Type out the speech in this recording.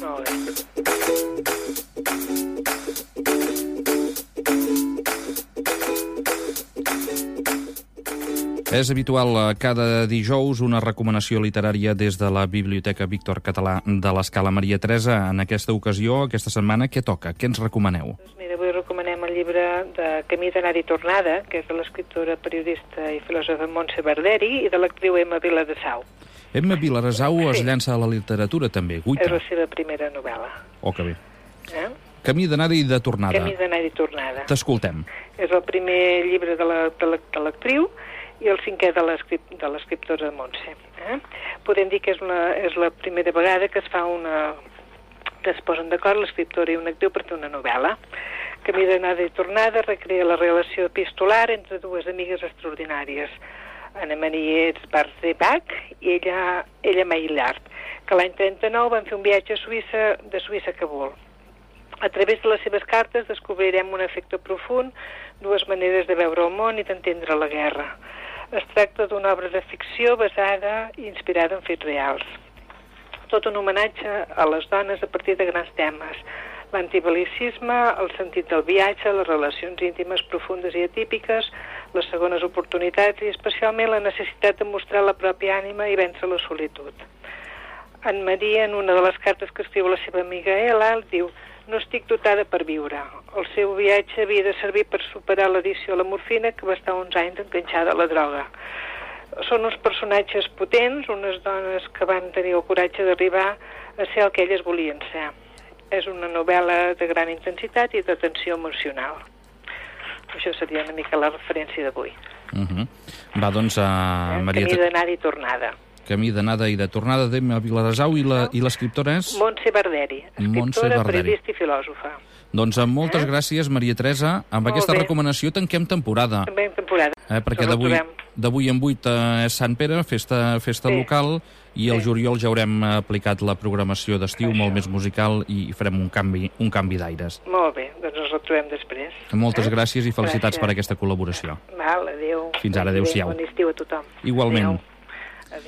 Molt bé. És habitual cada dijous una recomanació literària des de la Biblioteca Víctor Català de l'Escala. Maria Teresa, en aquesta ocasió, aquesta setmana, què toca? Què ens recomaneu? Doncs mira, avui recomanem el llibre de Camí d'anada i tornada, que és de l'escriptora, periodista i filòsofa Montse Barderi i de l'actriu Emma Viladesaus. Emma Viladesaus es llança a la literatura, també. Guaita. És la seva primera novel·la. Oh, que bé. Camí d'anada i de tornada. Camí d'anada i tornada. T'escoltem. És el primer llibre de l'actriu i el cinquè de l'escriptora Montse. Podem dir que és la primera vegada que que es posen d'acord l'escriptora i una actriu per fer una novel·la. Camí d'anada i tornada recrea la relació epistolar entre dues amigues extraordinàries, Anna Maria Schwarzbach i ella Maillard, que l'any 39 van fer un viatge de Suïssa a Kabul. A través de les seves cartes descobrirem un afecte profund, dues maneres de veure el món i d'entendre la guerra. Es tracta d'una obra de ficció basada i inspirada en fets reals. Tot un homenatge a les dones a partir de grans temes: l'antibel·licisme, el sentit del viatge, les relacions íntimes profundes i atípiques, les segones oportunitats i especialment la necessitat de mostrar la pròpia ànima i vèncer la solitud. En Maria, en una de les cartes que escriu la seva amiga Ella, diu: no estic dotada per viure. El seu viatge havia de servir per superar l'addicció a la morfina, que va estar uns anys enganxada a la droga. Són uns personatges potents, unes dones que van tenir el coratge d'arribar a ser el que elles volien ser. És una novel·la de gran intensitat i de tensió emocional. Això seria una mica la referència d'avui. Va, doncs, Maria... Camí d'anada i tornada. Camí d'anada i de tornada d'Emma Viladesaus i l'escriptora és? Montse Barderi, escriptora, periodista i filòsofa. Doncs moltes gràcies, Maria Teresa. Amb aquesta recomanació tanquem temporada. Tanquem temporada. Perquè d'avui en 8 és Sant Pere, festa local, i el juliol ja haurem aplicat la programació d'estiu, molt més musical, i farem un canvi d'aires. Molt bé, doncs ens retrobem després. Moltes gràcies i felicitats per aquesta col·laboració. Val, adéu. Fins ara, adéu-siau. Bon estiu a tothom. Igualment. Adéu.